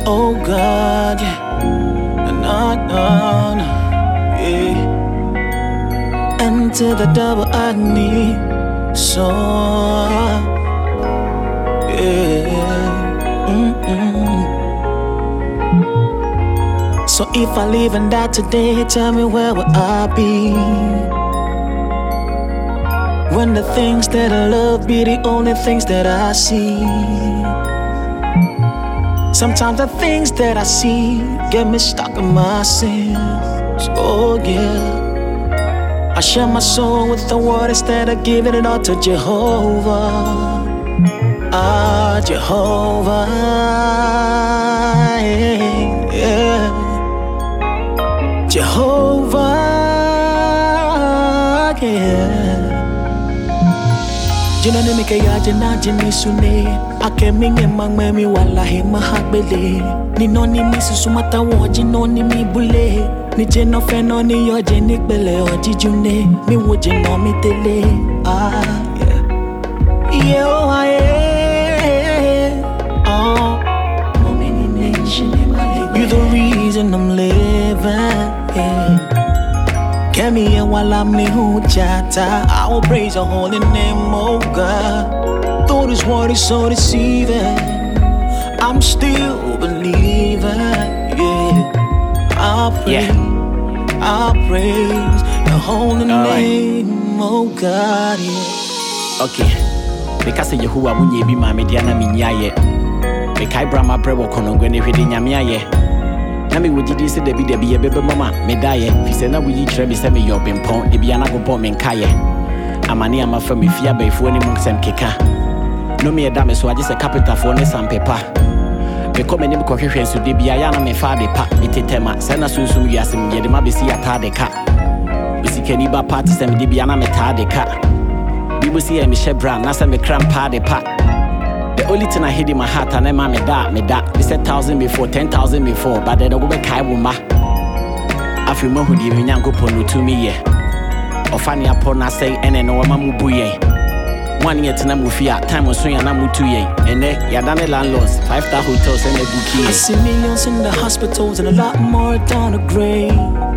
Oh God, yeah. Yeah. Enter the double I need. So, yeah. So if I live and die today, tell me where will I be? When the things that I love be the only things that I see. Sometimes the things that I see get me stuck in my sins. Oh yeah. I share my soul with the world instead of giving it all to Jehovah. Ah, Jehovah, yeah. Jehovah, yeah. Jina ni mikaya jina jini sune. Ake minge mang memi wallahi mahakbele. Ni noni mi susumata wo jinoni mi bule. Ni jeno feno ni yo jenik bele o jijune. Mi wo jeno mi tele. Ah yeah. Yeah oh yeah. Oh. You the reason I'm living. Yeah. Get me here while I'm chata. I will praise your holy name, oh God. Though this world is so deceiving, I'm still believing. Yeah, I'll praise your holy name, oh God. Yeah. Okay, because of Yehovah, when you be my mediana minyaye, the Kai Brahma Brewo Konongwene Hidinyamiaye. Nami would you say there be a baby mama, me die, if you say now we each ready send me your bimpon, the Biana go bomb in Kaye. Amani am from me fear by for any monks and kika. No me a dame, so I just a capital for any some paper. Become any coherence to the Biana me father pa, it tema, send us soon yasim, yet the mabisi at Tadeka. We see Keniba parties and the Biana me Tadeka. We will see a Michelle Brown, Nasa me cramp party pa. The only thing I hid in my heart and I'm me that. They said 1,000 before, 10,000 before, but then I go back Wuma. I feel more who even young go to me, yeah. Or funny upon I say, and then Mamu Buye. 1 year to Namufia, time was swing and Namu 2 year. And then Yadane landlords, 5-star hotels and a bouquet. I see millions in the hospitals and a lot more down the grave.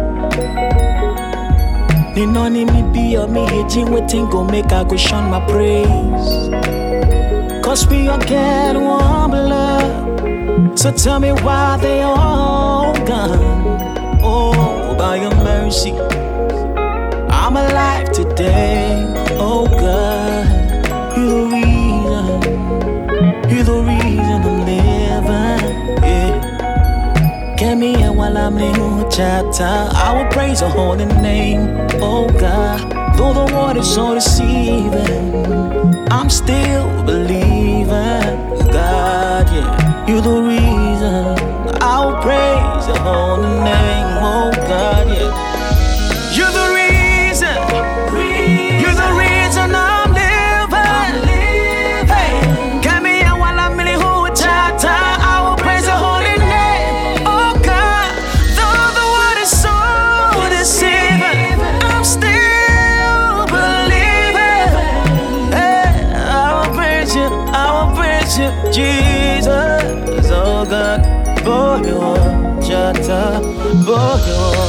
Ni noni mi be or me hitting waiting go make I go shun my praise. Cause we all get one blood. So tell me why they all gone. Oh, by your mercy I'm alive today. Oh God, you're the reason I'm living. Yeah. Get me here while I'm living chata. I will praise your holy name. Oh God, though the water's so deceiving, I'm still believing. God, yeah, you're the reason. I'll praise your holy name. Oh God, yeah. You're the reason. You're the reason I'm living. Hey, get me here while I'm in the hood, chata. I will praise your holy name. Oh God, though the world is so deceiving, I'm still believing. Hey, I will praise you, Jesus. Oh God, boy, chata, boy.